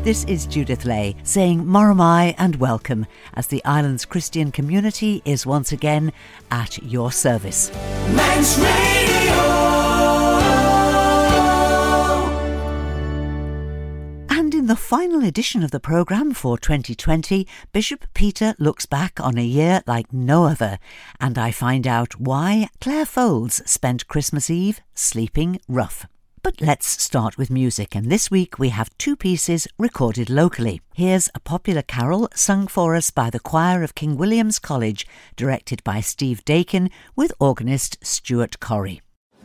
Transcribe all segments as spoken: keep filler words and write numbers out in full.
This is Judith Lay saying Moromai and welcome as the island's Christian community is once again at your service. Manx Radio! And in the final edition of the programme for twenty twenty, Bishop Peter looks back on a year like no other, and I find out why Claire Foulds spent Christmas Eve sleeping rough. But let's start with music, and this week we have two pieces recorded locally. Here's a popular carol sung for us by the choir of King William's College, directed by Steve Dakin, with organist Stuart Corrie.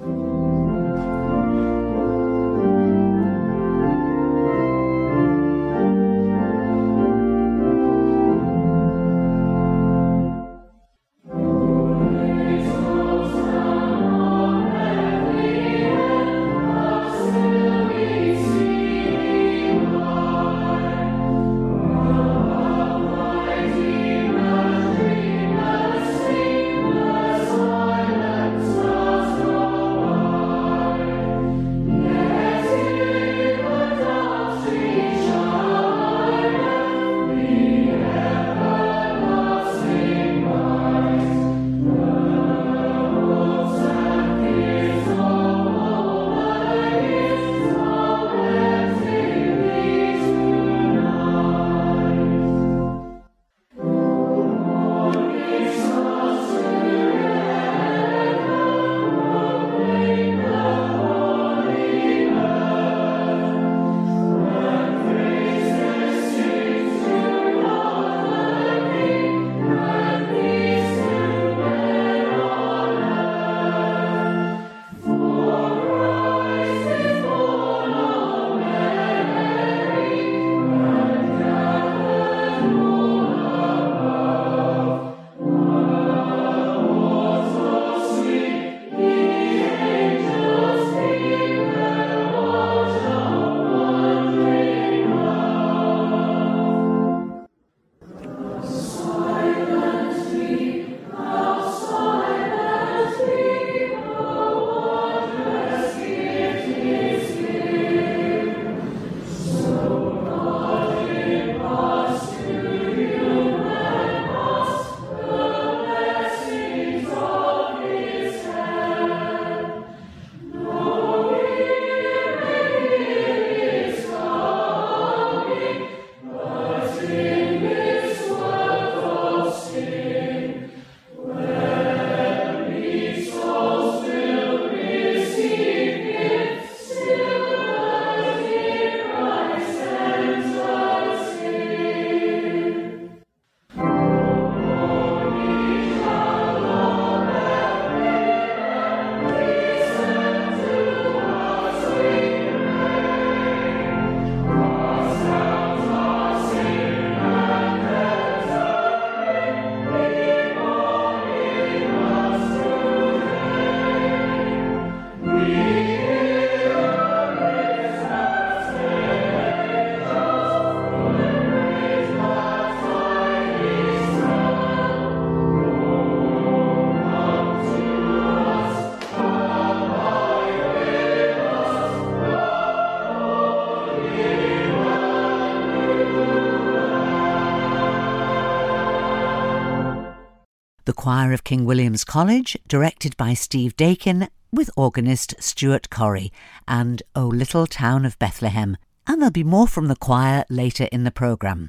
The choir of King William's College, directed by Steve Dakin, with organist Stuart Corrie, and O Little Town of Bethlehem. And there'll be more from the choir later in the programme.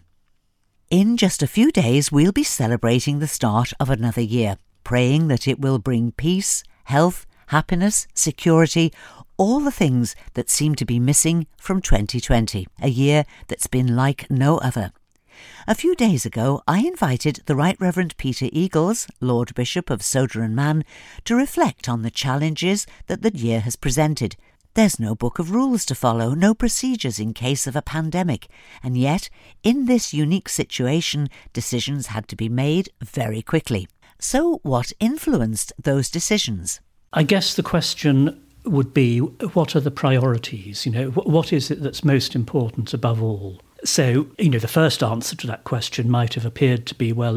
In just a few days, we'll be celebrating the start of another year, praying that it will bring peace, health, happiness, security, all the things that seem to be missing from twenty twenty, a year that's been like no other. A few days ago, I invited the Right Reverend Peter Eagles, Lord Bishop of Sodor and Man, to reflect on the challenges that the year has presented. There's no book of rules to follow, no procedures in case of a pandemic, and yet, in this unique situation, decisions had to be made very quickly. So what influenced those decisions? I guess the question would be, what are the priorities? You know, what is it that's most important above all? So, you know, the first answer to that question might have appeared to be, well,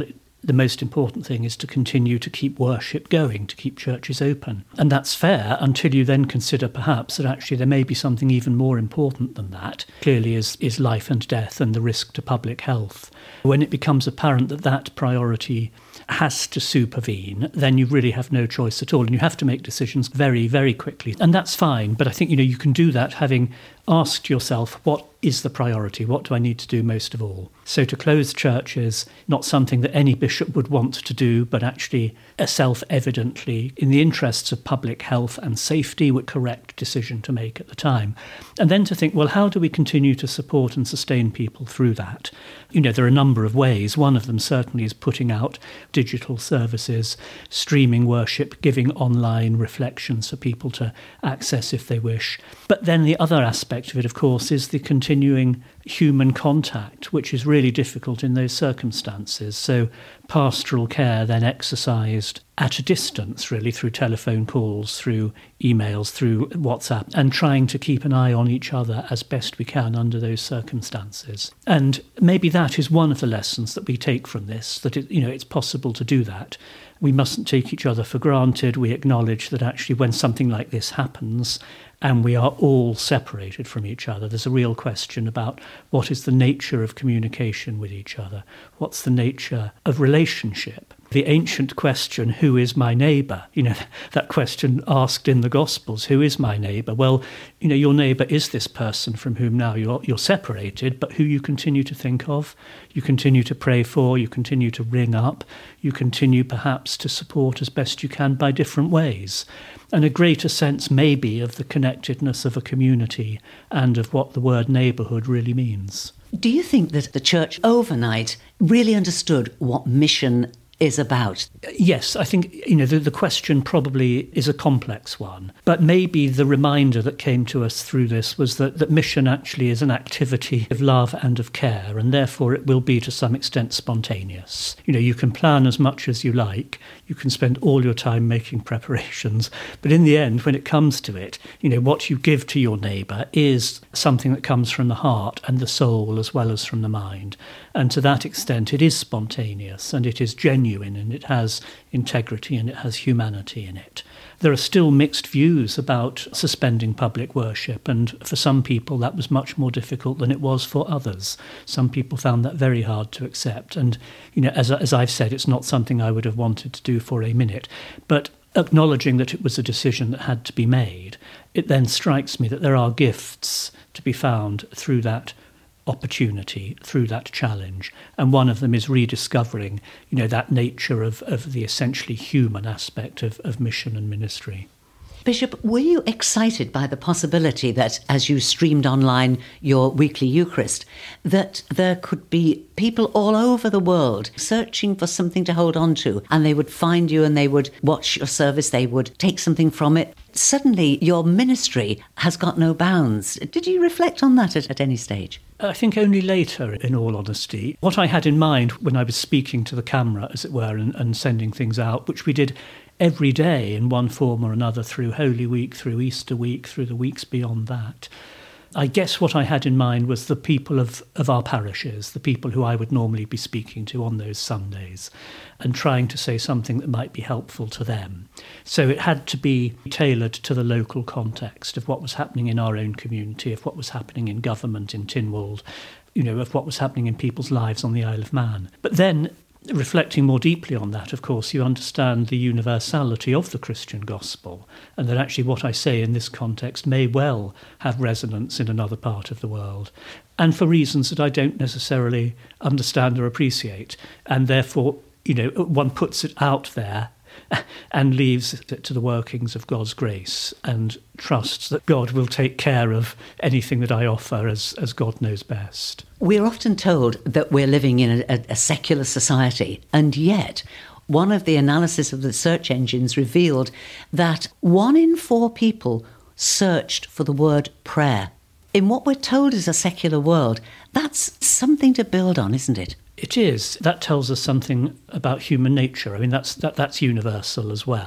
the most important thing is to continue to keep worship going, to keep churches open. And that's fair until you then consider perhaps that actually there may be something even more important than that, clearly is, is life and death and the risk to public health. When it becomes apparent that that priority has to supervene, then you really have no choice at all. And you have to make decisions very, very quickly. And that's fine. But I think, you know, you can do that having asked yourself, what is the priority? What do I need to do most of all? So to close churches, not something that any bishop would want to do, but actually a self-evidently, in the interests of public health and safety, a correct decision to make at the time. And then to think, well, how do we continue to support and sustain people through that? You know, there are a number of ways. One of them certainly is putting out digital services, streaming worship, giving online reflections for people to access if they wish. But then the other aspect of it, of course, is the continuing human contact, which is really difficult in those circumstances. So pastoral care then exercised at a distance, really, through telephone calls, through emails, through WhatsApp, and trying to keep an eye on each other as best we can under those circumstances. And maybe that is one of the lessons that we take from this, that it, you know, it's possible to do that. We mustn't take each other for granted. We acknowledge that actually when something like this happens and we are all separated from each other, there's a real question about what is the nature of communication with each other? What's the nature of relationship? The ancient question, who is my neighbour? You know, that question asked in the Gospels, who is my neighbour? Well, you know, your neighbour is this person from whom now you're, you're separated, but who you continue to think of, you continue to pray for, you continue to ring up, you continue perhaps to support as best you can by different ways. And a greater sense maybe of the connectedness of a community and of what the word neighbourhood really means. Do you think that the church overnight really understood what mission is about? Yes, I think, you know, the, the question probably is a complex one, but maybe the reminder that came to us through this was that, that mission actually is an activity of love and of care, and therefore it will be to some extent spontaneous. You know, you can plan as much as you like, you can spend all your time making preparations, but in the end, when it comes to it, you know, what you give to your neighbour is something that comes from the heart and the soul as well as from the mind. And to that extent, it is spontaneous and it is genuine and it has integrity and it has humanity in it. There are still mixed views about suspending public worship, and for some people that was much more difficult than it was for others. Some people found that very hard to accept. And, you know, as, as I've said, it's not something I would have wanted to do for a minute. But acknowledging that it was a decision that had to be made, it then strikes me that there are gifts to be found through that opportunity, through that challenge, and one of them is rediscovering, you know, that nature of, of the essentially human aspect of, of mission and ministry. Bishop, were you excited by the possibility that, as you streamed online your weekly Eucharist, that there could be people all over the world searching for something to hold on to, and they would find you and they would watch your service, they would take something from it? Suddenly, your ministry has got no bounds. Did you reflect on that at, at any stage? I think only later, in all honesty. What I had in mind when I was speaking to the camera, as it were, and, and sending things out, which we did every day in one form or another through Holy Week, through Easter week, through the weeks beyond that. I guess what I had in mind was the people of, of our parishes, the people who I would normally be speaking to on those Sundays, and trying to say something that might be helpful to them. So it had to be tailored to the local context of what was happening in our own community, of what was happening in government in Tynwald, you know, of what was happening in people's lives on the Isle of Man. But then, reflecting more deeply on that, of course, you understand the universality of the Christian gospel, and that actually what I say in this context may well have resonance in another part of the world, and for reasons that I don't necessarily understand or appreciate. And therefore, you know, one puts it out there and leaves it to the workings of God's grace and trusts that God will take care of anything that I offer as, as God knows best. We're often told that we're living in a, a secular society, and yet one of the analysis of the search engines revealed that one in four people searched for the word prayer. In what we're told is a secular world, that's something to build on, isn't it? It is. That tells us something about human nature. I mean, that's that, that's universal as well.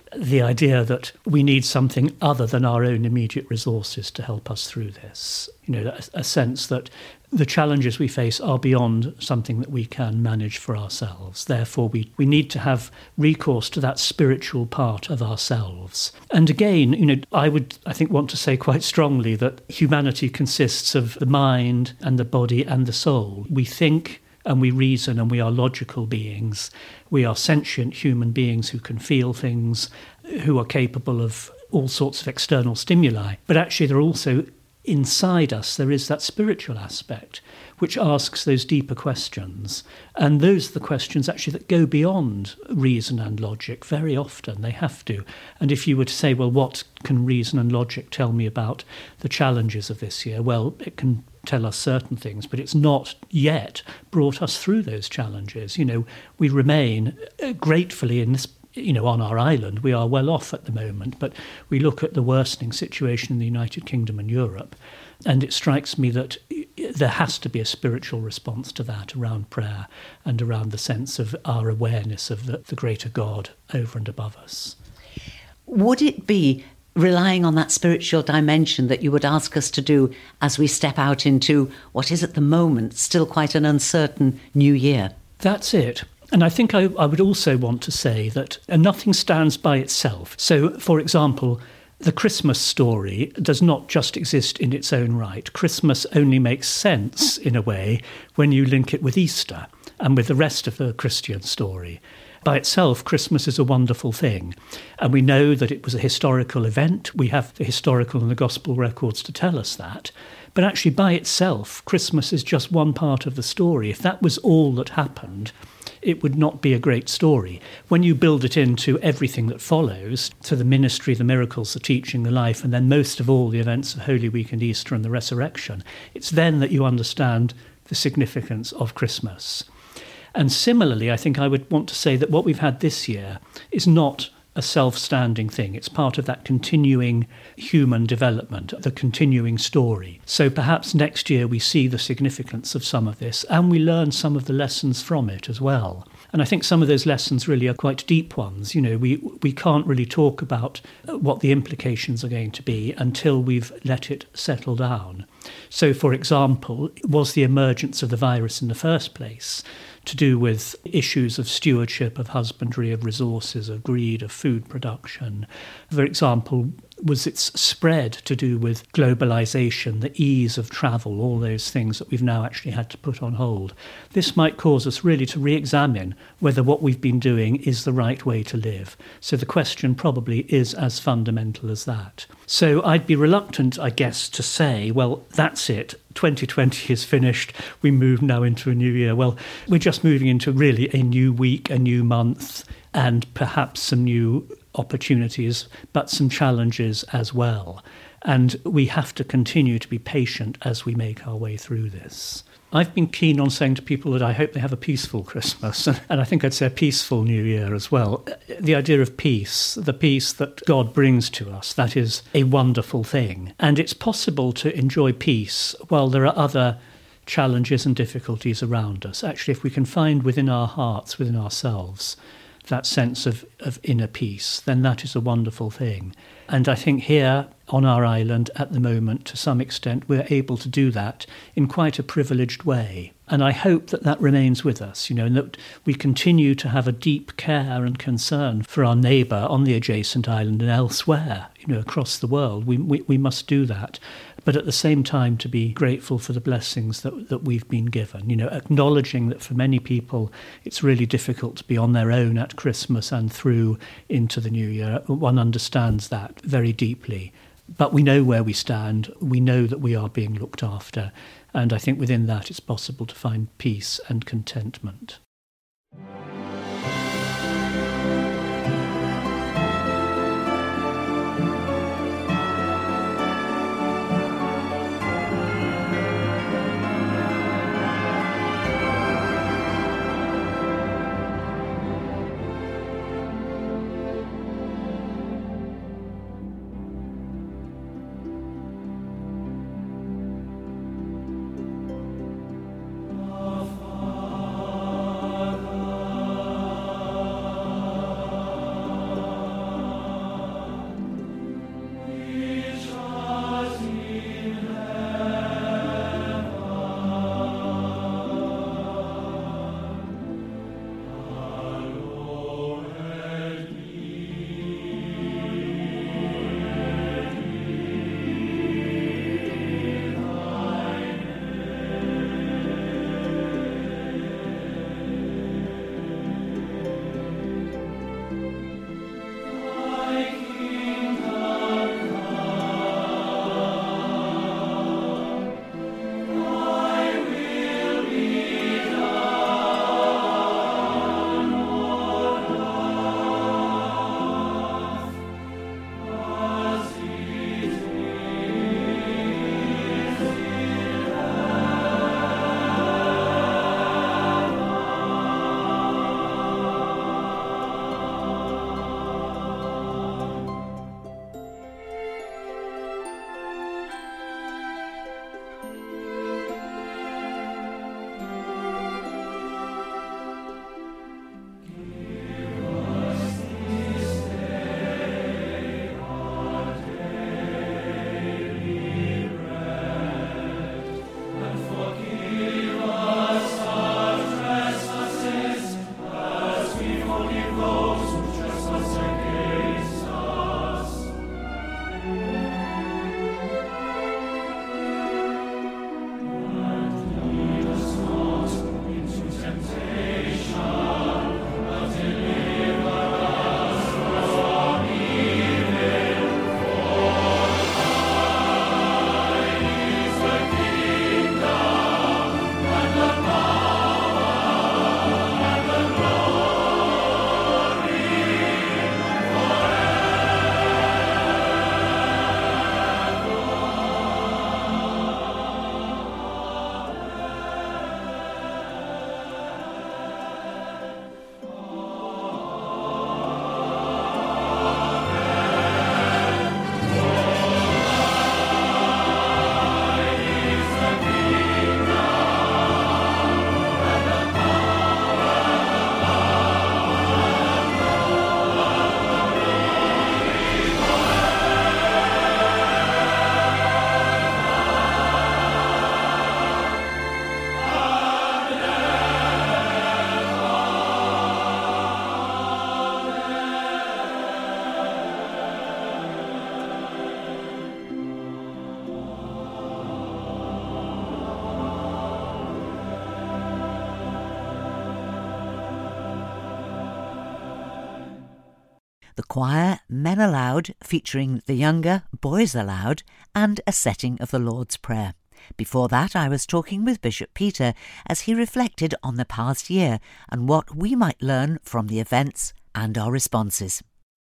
the idea that we need something other than our own immediate resources to help us through this. You know, a, a sense that the challenges we face are beyond something that we can manage for ourselves. Therefore, we, we need to have recourse to that spiritual part of ourselves. And again, you know, I would, I think, want to say quite strongly that humanity consists of the mind and the body and the soul. We think and we reason and we are logical beings. We are sentient human beings who can feel things, who are capable of all sorts of external stimuli. But actually, they're also inside us, there is that spiritual aspect which asks those deeper questions. And those are the questions actually that go beyond reason and logic. Very often they have to. And if you were to say, well, what can reason and logic tell me about the challenges of this year? Well, it can tell us certain things, but it's not yet brought us through those challenges. You know, we remain gratefully in this, you know, on our island, we are well off at the moment, but we look at the worsening situation in the United Kingdom and Europe, and it strikes me that there has to be a spiritual response to that around prayer and around the sense of our awareness of the, the greater God over and above us. Would it be relying on that spiritual dimension that you would ask us to do as we step out into what is at the moment still quite an uncertain new year? That's it. And I think I, I would also want to say that nothing stands by itself. So, for example, the Christmas story does not just exist in its own right. Christmas only makes sense, in a way, when you link it with Easter and with the rest of the Christian story. By itself, Christmas is a wonderful thing. And we know that it was a historical event. We have the historical and the gospel records to tell us that. But actually, by itself, Christmas is just one part of the story. If that was all that happened, it would not be a great story. When you build it into everything that follows, to the ministry, the miracles, the teaching, the life, and then most of all the events of Holy Week and Easter and the resurrection, it's then that you understand the significance of Christmas. And similarly, I think I would want to say that what we've had this year is not a self-standing thing. It's part of that continuing human development, the continuing story. So perhaps next year we see the significance of some of this and we learn some of the lessons from it as well. And I think some of those lessons really are quite deep ones. You know, we, we can't really talk about what the implications are going to be until we've let it settle down. So, for example, was the emergence of the virus in the first place to do with issues of stewardship, of husbandry, of resources, of greed, of food production? For example, was its spread to do with globalization, the ease of travel, all those things that we've now actually had to put on hold? This might cause us really to re-examine whether what we've been doing is the right way to live. So the question probably is as fundamental as that. So I'd be reluctant, I guess, to say, well, that's it. twenty twenty is finished. We move now into a new year. Well, we're just moving into really a new week, a new month, and perhaps some new opportunities, but some challenges as well. And we have to continue to be patient as we make our way through this. I've been keen on saying to people that I hope they have a peaceful Christmas, and I think I'd say a peaceful New Year as well. The idea of peace, the peace that God brings to us, that is a wonderful thing. And it's possible to enjoy peace while there are other challenges and difficulties around us. Actually, if we can find within our hearts, within ourselves, that sense of, of inner peace, then that is a wonderful thing. And I think here on our island at the moment, to some extent, we're able to do that in quite a privileged way. And I hope that that remains with us, you know, and that we continue to have a deep care and concern for our neighbour on the adjacent island and elsewhere, you know, across the world. We, we, we must do that. But at the same time, to be grateful for the blessings that, that we've been given, you know, acknowledging that for many people, it's really difficult to be on their own at Christmas and through into the new year. One understands that very deeply. But we know where we stand. We know that we are being looked after. And I think within that, it's possible to find peace and contentment. The choir Men Aloud, featuring the younger Boys Aloud, and a setting of the Lord's Prayer. Before that, I was talking with Bishop Peter as he reflected on the past year and what we might learn from the events and our responses.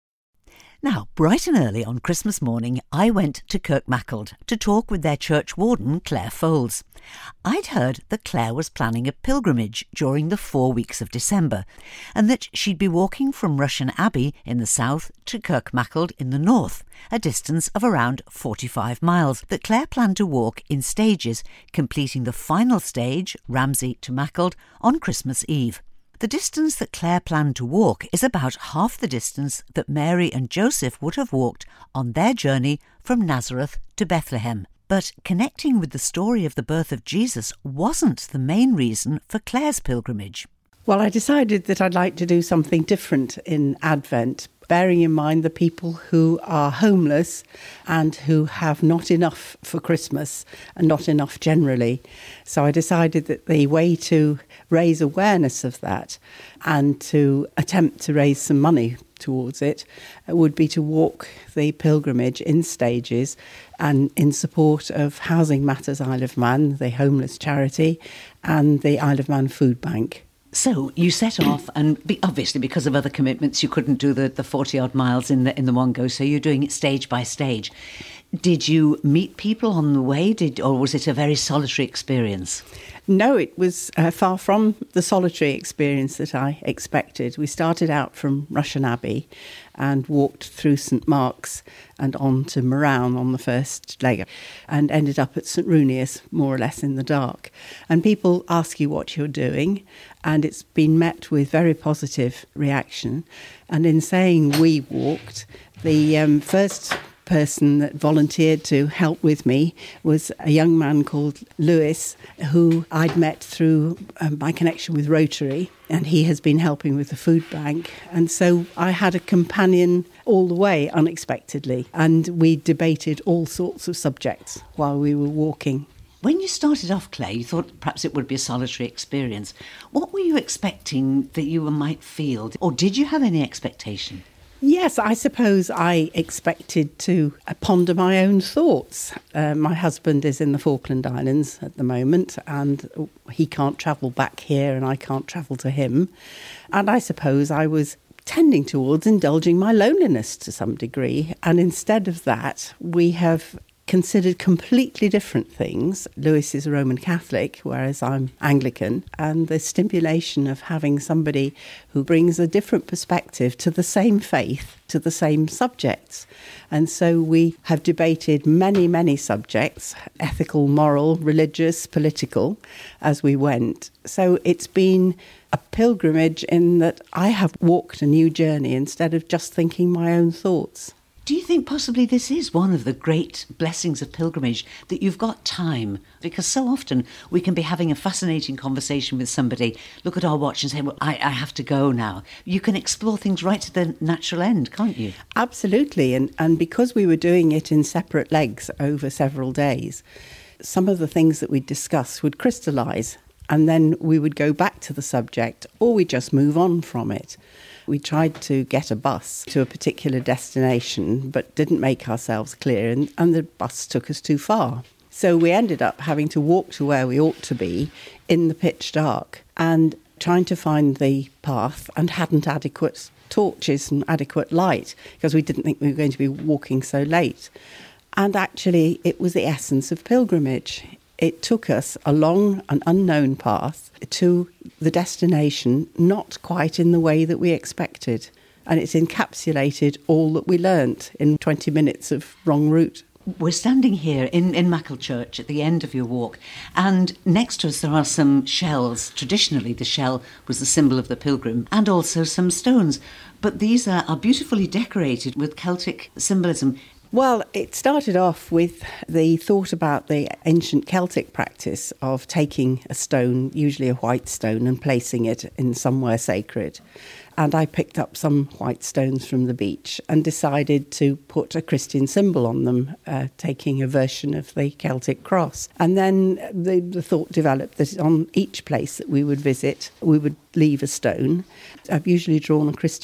Now, bright and early on Christmas morning, I went to Kirkmackle to talk with their church warden, Claire Foles. I'd heard that Claire was planning a pilgrimage during the four weeks of December, and that she'd be walking from Rushen Abbey in the south to Kirkmackle in the north, a distance of around forty-five miles, that Claire planned to walk in stages, completing the final stage, Ramsey to Mackle, on Christmas Eve. The distance that Claire planned to walk is about half the distance that Mary and Joseph would have walked on their journey from Nazareth to Bethlehem. But connecting with the story of the birth of Jesus wasn't the main reason for Claire's pilgrimage. Well, I decided that I'd like to do something different in Advent, bearing in mind the people who are homeless and who have not enough for Christmas and not enough generally. So I decided that the way to raise awareness of that and to attempt to raise some money towards it would be to walk the pilgrimage in stages and in support of Housing Matters Isle of Man, the homeless charity, and the Isle of Man Food Bank. So you set off, and be, obviously because of other commitments you couldn't do the, the forty-odd miles in the in the one go, so you're doing it stage by stage. Did you meet people on the way, Did or was it a very solitary experience? No, it was uh, far from the solitary experience that I expected. We started out from Rushen Abbey and walked through St Mark's and on to Moran on the first leg and ended up at St Runius, more or less in the dark. And people ask you what you're doing, and it's been met with very positive reaction. And in saying we walked, the um, first person that volunteered to help with me was a young man called Lewis, who I'd met through um, my connection with Rotary, and he has been helping with the food bank. And so I had a companion all the way, unexpectedly, and we debated all sorts of subjects while we were walking. When you started off, Claire, you thought perhaps it would be a solitary experience. What were you expecting that you might feel, or did you have any expectation? Yes, I suppose I expected to ponder my own thoughts. Uh, my husband is in the Falkland Islands at the moment, and he can't travel back here and I can't travel to him. And I suppose I was tending towards indulging my loneliness to some degree. And instead of that, we have considered completely different things. Lewis is a Roman Catholic, whereas I'm Anglican, and the stimulation of having somebody who brings a different perspective to the same faith, to the same subjects. And so we have debated many, many subjects, ethical, moral, religious, political, as we went. So it's been a pilgrimage in that I have walked a new journey instead of just thinking my own thoughts. Do you think possibly this is one of the great blessings of pilgrimage, that you've got time? Because so often we can be having a fascinating conversation with somebody, look at our watch and say, well, I, I have to go now. You can explore things right to the natural end, can't you? Absolutely. And, and because we were doing it in separate legs over several days, some of the things that we'd discuss would crystallise, and then we would go back to the subject, or we'd just move on from it. We tried to get a bus to a particular destination, but didn't make ourselves clear, and, and the bus took us too far. So we ended up having to walk to where we ought to be in the pitch dark and trying to find the path, and hadn't adequate torches and adequate light because we didn't think we were going to be walking so late. And actually, it was the essence of pilgrimage. It took us along an unknown path to the destination, not quite in the way that we expected. And it's encapsulated all that we learnt in twenty minutes of wrong route. We're standing here in, in Mackle Church at the end of your walk, and next to us there are some shells. Traditionally, the shell was the symbol of the pilgrim, and also some stones. But these are, are beautifully decorated with Celtic symbolism. Well, it started off with the thought about the ancient Celtic practice of taking a stone, usually a white stone, and placing it in somewhere sacred. And I picked up some white stones from the beach and decided to put a Christian symbol on them, uh, taking a version of the Celtic cross. And then the, the thought developed that on each place that we would visit, we would leave a stone. I've usually drawn a Christian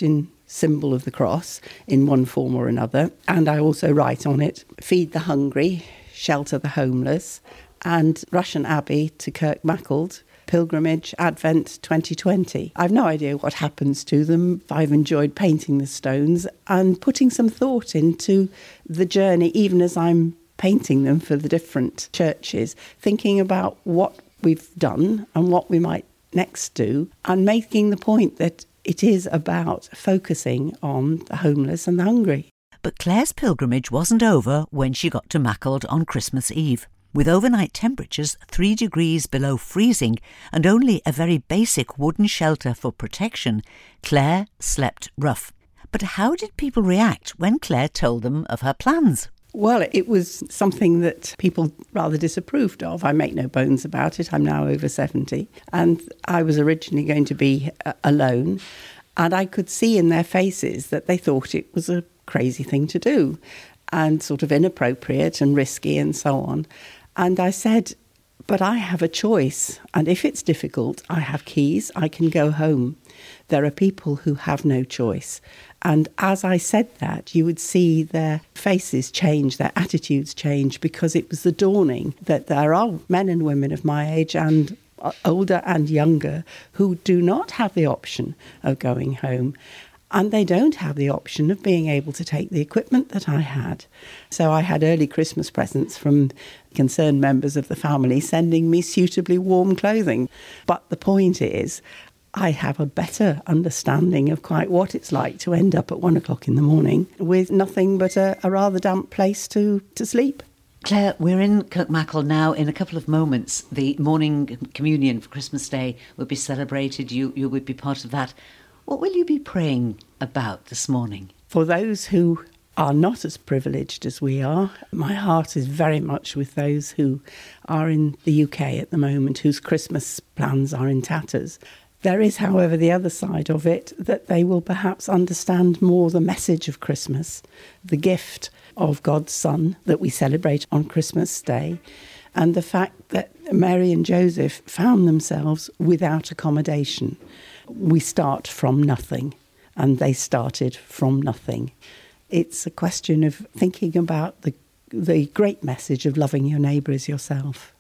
symbol of the cross in one form or another. And I also write on it, feed the hungry, shelter the homeless, and Rushen Abbey to Kirkmackle, pilgrimage, Advent twenty twenty. I've no idea what happens to them. I've enjoyed painting the stones and putting some thought into the journey, even as I'm painting them for the different churches, thinking about what we've done and what we might next do, and making the point that it is about focusing on the homeless and the hungry. But Claire's pilgrimage wasn't over when she got to Mackle on Christmas Eve. With overnight temperatures three degrees below freezing and only a very basic wooden shelter for protection, Claire slept rough. But how did people react when Claire told them of her plans? Well, it was something that people rather disapproved of. I make no bones about it. I'm now over seventy. And I was originally going to be uh, alone. And I could see in their faces that they thought it was a crazy thing to do and sort of inappropriate and risky and so on. And I said, but I have a choice. And if it's difficult, I have keys. I can go home. There are people who have no choice. And as I said that, you would see their faces change, their attitudes change, because it was the dawning that there are men and women of my age and older and younger who do not have the option of going home. And they don't have the option of being able to take the equipment that I had. So I had early Christmas presents from concerned members of the family sending me suitably warm clothing. But the point is, I have a better understanding of quite what it's like to end up at one o'clock in the morning with nothing but a, a rather damp place to, to sleep. Claire, we're in Kirkmackle now. In a couple of moments, the morning communion for Christmas Day will be celebrated. You, you would be part of that. What will you be praying about this morning? For those who are not as privileged as we are, my heart is very much with those who are in the U K at the moment, whose Christmas plans are in tatters. There is, however, the other side of it, that they will perhaps understand more the message of Christmas, the gift of God's Son that we celebrate on Christmas Day, and the fact that Mary and Joseph found themselves without accommodation. We start from nothing, and they started from nothing. It's a question of thinking about the, the great message of loving your neighbour as yourself.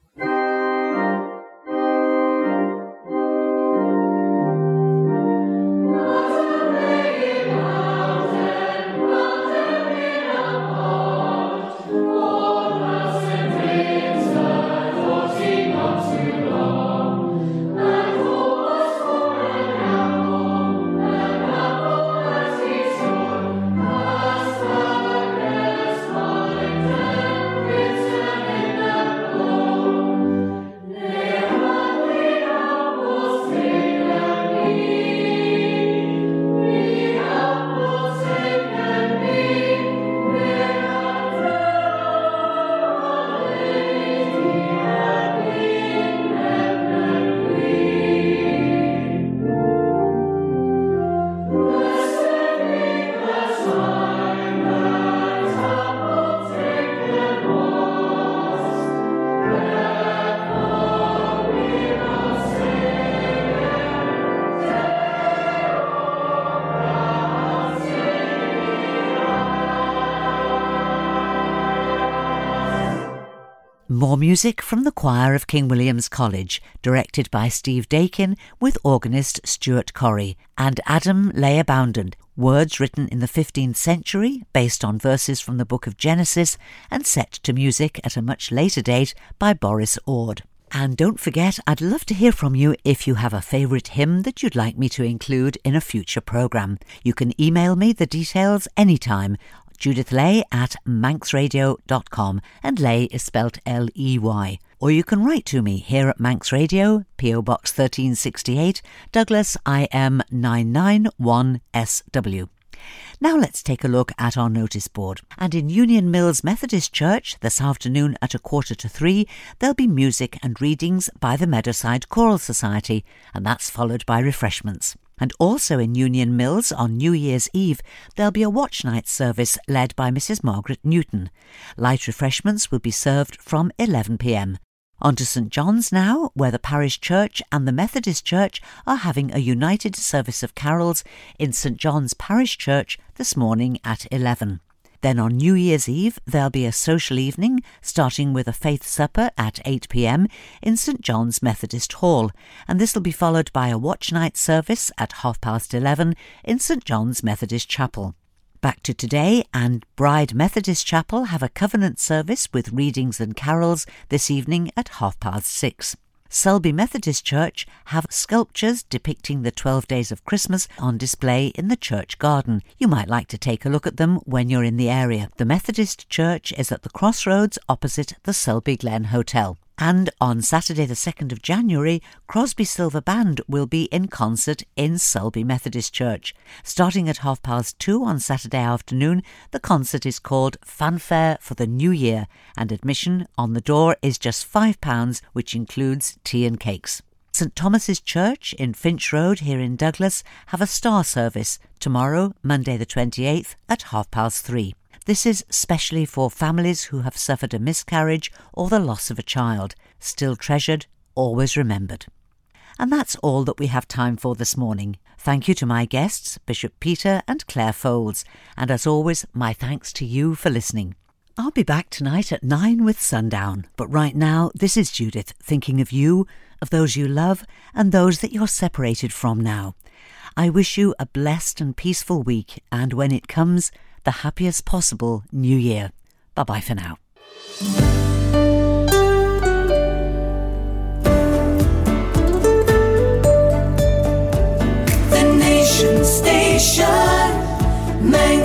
More music from the choir of King William's College, directed by Steve Dakin with organist Stuart Corrie, and Adam Leigh Bounden, words written in the fifteenth century based on verses from the book of Genesis and set to music at a much later date by Boris Ord. And don't forget, I'd love to hear from you if you have a favourite hymn that you'd like me to include in a future programme. You can email me the details anytime. Judith Leigh at manx radio dot com, and Leigh is spelt L E Y. Or you can write to me here at Manx Radio, P O Box thirteen sixty-eight, Douglas I M nine nine one S W. Now let's take a look at our notice board. And in Union Mills Methodist Church this afternoon at a quarter to three, there'll be music and readings by the Meadowside Choral Society, and that's followed by refreshments. And also in Union Mills on New Year's Eve, there'll be a watch night service led by Missus Margaret Newton. Light refreshments will be served from eleven p m. On to St John's now, where the parish church and the Methodist Church are having a united service of carols in St John's Parish Church this morning at eleven. Then on New Year's Eve, there'll be a social evening, starting with a faith supper at eight p m in St John's Methodist Hall, and this will be followed by a watch night service at half past eleven in St John's Methodist Chapel. Back to today, and Bride Methodist Chapel have a covenant service with readings and carols this evening at half past six. Selby Methodist Church have sculptures depicting the twelve days of Christmas on display in the church garden. You might like to take a look at them when you're in the area. The Methodist Church is at the crossroads opposite the Selby Glen Hotel. And on Saturday the second of January, Crosby Silver Band will be in concert in Selby Methodist Church. Starting at half past two on Saturday afternoon, the concert is called Fanfare for the New Year, and admission on the door is just five pounds, which includes tea and cakes. St Thomas's Church in Finch Road here in Douglas have a star service tomorrow, Monday the twenty-eighth, at half past three. This is specially for families who have suffered a miscarriage or the loss of a child. Still treasured, always remembered. And that's all that we have time for this morning. Thank you to my guests, Bishop Peter and Claire Foulds, and as always, my thanks to you for listening. I'll be back tonight at nine with Sundown, but right now, this is Judith thinking of you, of those you love, and those that you're separated from now. I wish you a blessed and peaceful week, and when it comes, the happiest possible New Year. Bye-bye for now. The Nation Station,